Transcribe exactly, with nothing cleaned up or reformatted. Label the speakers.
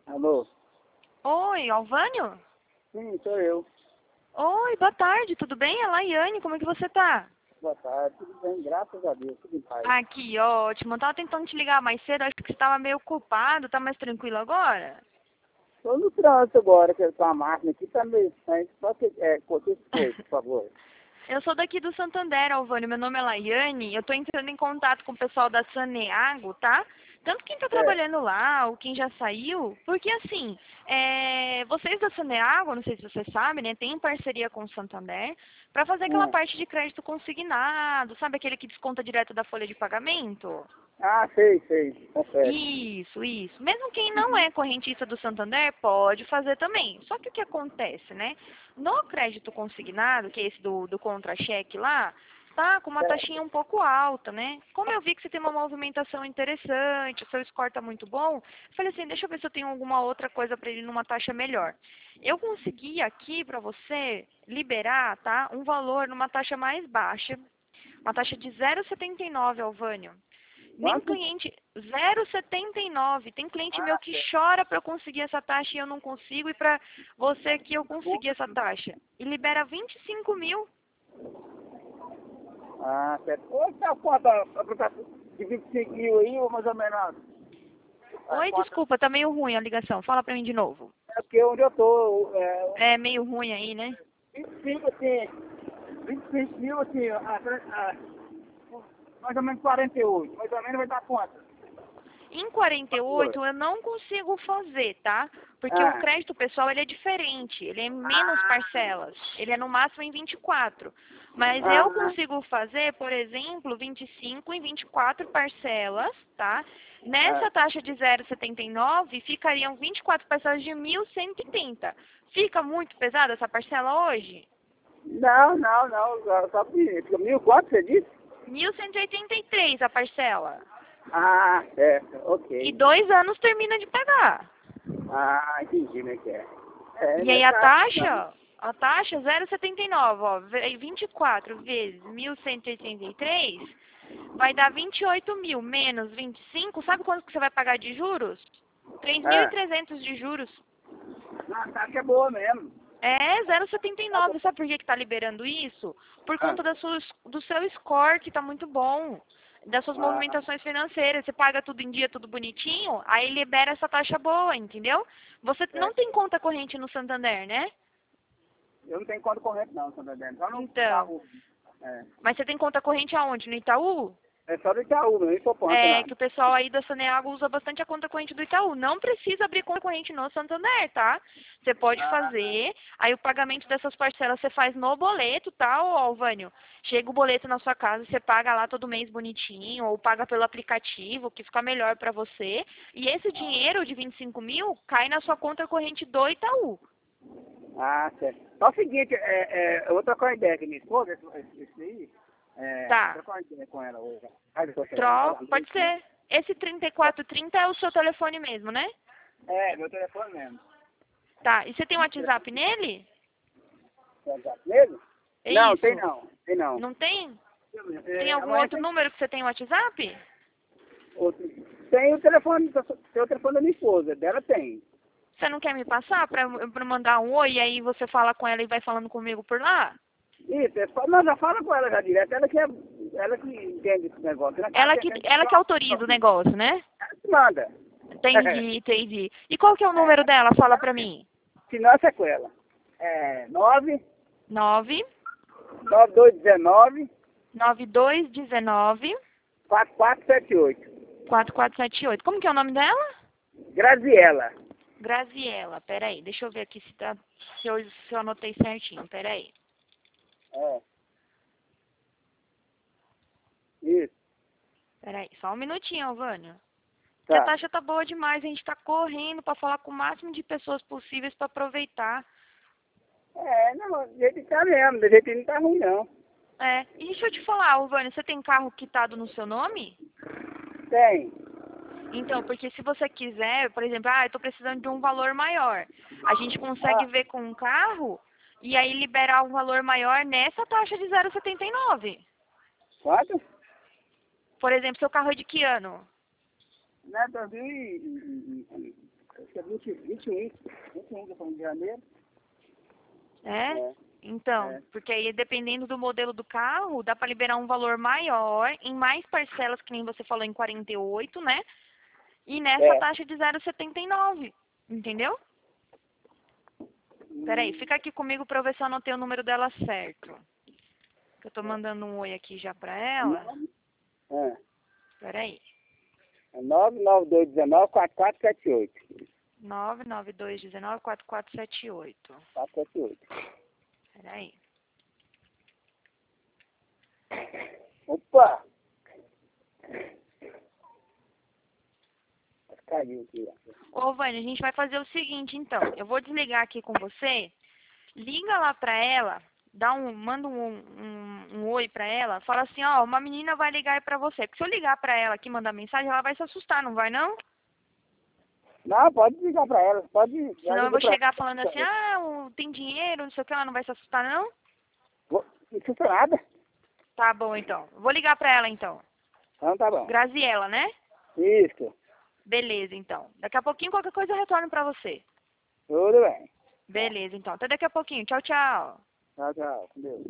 Speaker 1: Alô?
Speaker 2: Oi, Alvânio?
Speaker 1: Sim, sou eu.
Speaker 2: Oi, boa tarde, tudo bem? É Laiane, como é que você tá?
Speaker 1: Boa tarde, tudo bem? Graças a Deus, tudo em paz.
Speaker 2: Ah, que ótimo. Eu tava tentando te ligar mais cedo, acho que você tava meio ocupado, tá mais tranquilo agora?
Speaker 1: Estou no trânsito agora, que com a máquina aqui tá meio estranho. Só que, é, o que foi, por favor?
Speaker 2: Eu sou daqui do Santander, Alvânio, meu nome é Laiane, eu tô entrando em contato com o pessoal da Saneago, tá? Tanto quem tá
Speaker 1: É,
Speaker 2: trabalhando lá, ou quem já saiu, porque assim, é, vocês da Saneago, não sei se você sabe, né, tem parceria com o Santander para fazer aquela
Speaker 1: hum.
Speaker 2: parte de crédito consignado, sabe aquele que desconta direto da folha de pagamento?
Speaker 1: Ah, sei, sei, confere.
Speaker 2: Isso, isso. Mesmo quem não é correntista do Santander pode fazer também. Só que o que acontece, né? No crédito consignado, que é esse do, do contra-cheque lá, tá com uma
Speaker 1: Certo.
Speaker 2: taxinha um pouco alta, né? Como eu vi que você tem uma movimentação interessante, o seu score tá muito bom, eu falei assim, deixa eu ver se eu tenho alguma outra coisa para ele numa taxa melhor. Eu consegui aqui para você liberar, tá? Um valor numa taxa mais baixa, uma taxa de zero vírgula setenta e nove, Alvânio. Nem
Speaker 1: Quanto?
Speaker 2: cliente, zero vírgula setenta e nove. Tem cliente meu
Speaker 1: Ah,
Speaker 2: que
Speaker 1: certo.
Speaker 2: chora para eu conseguir essa taxa e eu não consigo, e para você aqui eu
Speaker 1: Bom.
Speaker 2: consegui essa taxa. E libera vinte e cinco mil.
Speaker 1: Ah, certo. Hoje tá quanto a aplicação de vinte e cinco mil aí, ou mais ou menos? A
Speaker 2: Oi,
Speaker 1: conta
Speaker 2: desculpa, tá meio ruim a ligação. Fala pra mim de novo.
Speaker 1: é porque onde eu tô, é,
Speaker 2: É meio ruim aí, né?
Speaker 1: vinte e cinco, assim, vinte e cinco mil, assim, a, a, mais ou menos quarenta e oito, mais ou menos vai dar quanto?
Speaker 2: Em quarenta e
Speaker 1: Favor.
Speaker 2: oito eu não consigo fazer, tá? Porque o
Speaker 1: Ah,
Speaker 2: crédito pessoal ele é diferente, ele é menos
Speaker 1: ah,
Speaker 2: parcelas, ele é no máximo em vinte e quatro. Mas eu
Speaker 1: ah,
Speaker 2: consigo fazer, por exemplo, vinte e cinco em vinte e quatro parcelas, tá?
Speaker 1: ah.
Speaker 2: Nessa taxa de zero vírgula setenta e nove ficariam vinte e quatro parcelas de mil cento e trinta. Fica muito pesada essa parcela hoje?
Speaker 1: Não, não, não, só só que mil quanto você disse?
Speaker 2: mil cento e oitenta e três a parcela.
Speaker 1: Ah, certo,
Speaker 2: E
Speaker 1: ok.
Speaker 2: dois anos termina de pagar.
Speaker 1: Ah, entendi como é que é. É,
Speaker 2: E
Speaker 1: não é
Speaker 2: aí a
Speaker 1: caro, não.
Speaker 2: taxa, a taxa zero vírgula setenta e nove, ó, ve- vinte e quatro vezes mil cento e oitenta e três vai dar vinte e oito mil menos vinte e cinco, sabe quanto que você vai pagar de juros? três mil e
Speaker 1: Ah,
Speaker 2: trezentos de juros.
Speaker 1: a taxa é boa mesmo.
Speaker 2: É zero vírgula setenta e
Speaker 1: Tá bom.
Speaker 2: nove, sabe por que que tá liberando isso? Por
Speaker 1: Ah,
Speaker 2: conta da sua, do seu score, que tá muito bom, das suas
Speaker 1: ah,
Speaker 2: movimentações financeiras. Você paga tudo em dia, tudo bonitinho, aí libera essa taxa boa, entendeu? Você não
Speaker 1: é.
Speaker 2: tem conta corrente no Santander, né?
Speaker 1: Eu não tenho conta corrente não, Santa Bento. Só no
Speaker 2: Então,
Speaker 1: Itaú. É,
Speaker 2: mas você tem conta corrente aonde? No Itaú?
Speaker 1: é só do Itaú, não é poupança
Speaker 2: É
Speaker 1: não.
Speaker 2: que o pessoal aí da Saneago usa bastante a conta corrente do Itaú. Não precisa abrir conta corrente no Santander, tá? Você pode
Speaker 1: Ah,
Speaker 2: fazer, aí o pagamento dessas parcelas você faz no boleto, tá, ô Alvânio? Chega o boleto na sua casa, você paga lá todo mês bonitinho, ou paga pelo aplicativo, que fica melhor pra você. E esse dinheiro de vinte e cinco mil cai na sua conta corrente do Itaú.
Speaker 1: ah, certo. Só o seguinte, é, é, eu vou trocar uma ideia com minha esposa, esse, esse esse aí. É, vou
Speaker 2: Tá.
Speaker 1: trocar uma ideia com ela hoje. Aí depois você vai
Speaker 2: Troca,
Speaker 1: falar.
Speaker 2: pode ser. Esse trinta e quatro trinta é o seu telefone mesmo, né?
Speaker 1: É, meu telefone mesmo.
Speaker 2: Tá. E você tem um WhatsApp nele?
Speaker 1: Mesmo?
Speaker 2: É
Speaker 1: Não, tem
Speaker 2: isso?
Speaker 1: não. Tem não.
Speaker 2: Não tem? Tem
Speaker 1: É,
Speaker 2: algum
Speaker 1: amanhã
Speaker 2: outro
Speaker 1: tem
Speaker 2: número que você tem WhatsApp?
Speaker 1: outro. Tem o telefone, tem o telefone da minha esposa, dela tem.
Speaker 2: Você não quer me passar pra, eu- pra eu mandar um oi e aí você fala com ela e vai falando comigo por lá?
Speaker 1: Isso, é só, não, já fala com ela já direto, ela que, é, ela que entende esse negócio. Ela tá
Speaker 2: Ela que,
Speaker 1: atendendo
Speaker 2: ela que
Speaker 1: só.
Speaker 2: autoriza o negócio, né?
Speaker 1: Ela que manda.
Speaker 2: Entendi, entendi. E qual que é o
Speaker 1: É,
Speaker 2: número dela? Fala pra mim.
Speaker 1: se não é sequela. É nove
Speaker 2: nove
Speaker 1: nove dois um nove
Speaker 2: nove dois um nove
Speaker 1: quatro quatro sete oito.
Speaker 2: quatro quatro sete oito. Como que é o nome dela?
Speaker 1: Graziela.
Speaker 2: Graziela. Peraí, deixa eu ver aqui se, tá, se, eu, se eu anotei certinho. Peraí.
Speaker 1: É, isso.
Speaker 2: Peraí, só um minutinho, Alvânio. Porque a
Speaker 1: Tá.
Speaker 2: taxa tá boa demais, a gente tá correndo para falar com o máximo de pessoas possíveis para aproveitar.
Speaker 1: É, não, do jeito que tá mesmo, do jeito que não tá ruim não.
Speaker 2: É, e deixa eu te falar, Alvânio, você tem carro quitado no seu nome?
Speaker 1: Tem.
Speaker 2: Então, porque se você quiser, por exemplo, ah, eu tô precisando de um valor maior, a gente consegue
Speaker 1: Ah,
Speaker 2: ver com um carro e aí liberar um valor maior nessa taxa de zero vírgula setenta e nove.
Speaker 1: quanto?
Speaker 2: Por exemplo, seu carro é de que ano?
Speaker 1: Né, dois mil e... e- e- e- acho que é vinte, vinte e um, vinte e um de São de Janeiro.
Speaker 2: É?
Speaker 1: É.
Speaker 2: Então,
Speaker 1: É.
Speaker 2: porque aí dependendo do modelo do carro, dá para liberar um valor maior, em mais parcelas, que nem você falou, em quarenta e oito, né? E nessa
Speaker 1: É.
Speaker 2: taxa de zero vírgula setenta e nove, entendeu? Peraí, fica aqui comigo para eu ver se eu anotei o número dela certo. Eu tô mandando um oi aqui já pra ela.
Speaker 1: É.
Speaker 2: Peraí.
Speaker 1: É nove nove dois um nove, quatro quatro sete oito.
Speaker 2: nove nove dois um nove, quatro quatro sete oito.
Speaker 1: quatro sete oito.
Speaker 2: Peraí.
Speaker 1: Opa! Caiu aqui, ó.
Speaker 2: Ô, Vânia, a gente vai fazer o seguinte, então. Eu vou desligar aqui com você. Liga lá pra ela. Dá um, manda um, um, um oi pra ela. Fala assim, ó, uma menina vai ligar aí pra você. Porque se eu ligar pra ela aqui e mandar mensagem, ela vai se assustar, não vai não?
Speaker 1: Não, pode ligar pra ela. Pode. Já
Speaker 2: Senão eu
Speaker 1: liga
Speaker 2: vou
Speaker 1: pra
Speaker 2: chegar falando assim,
Speaker 1: ela.
Speaker 2: ah, o- tem dinheiro, não sei o que, ela não vai se assustar, não?
Speaker 1: Vou- Não custa nada.
Speaker 2: Tá bom, então. Vou ligar pra ela, então.
Speaker 1: Então tá bom.
Speaker 2: Graziela, né?
Speaker 1: Isso.
Speaker 2: Beleza, então. Daqui a pouquinho, qualquer coisa eu retorno pra você.
Speaker 1: Tudo bem.
Speaker 2: Beleza, então. Até daqui a pouquinho. Tchau, tchau.
Speaker 1: Tchau, tchau. Com Deus.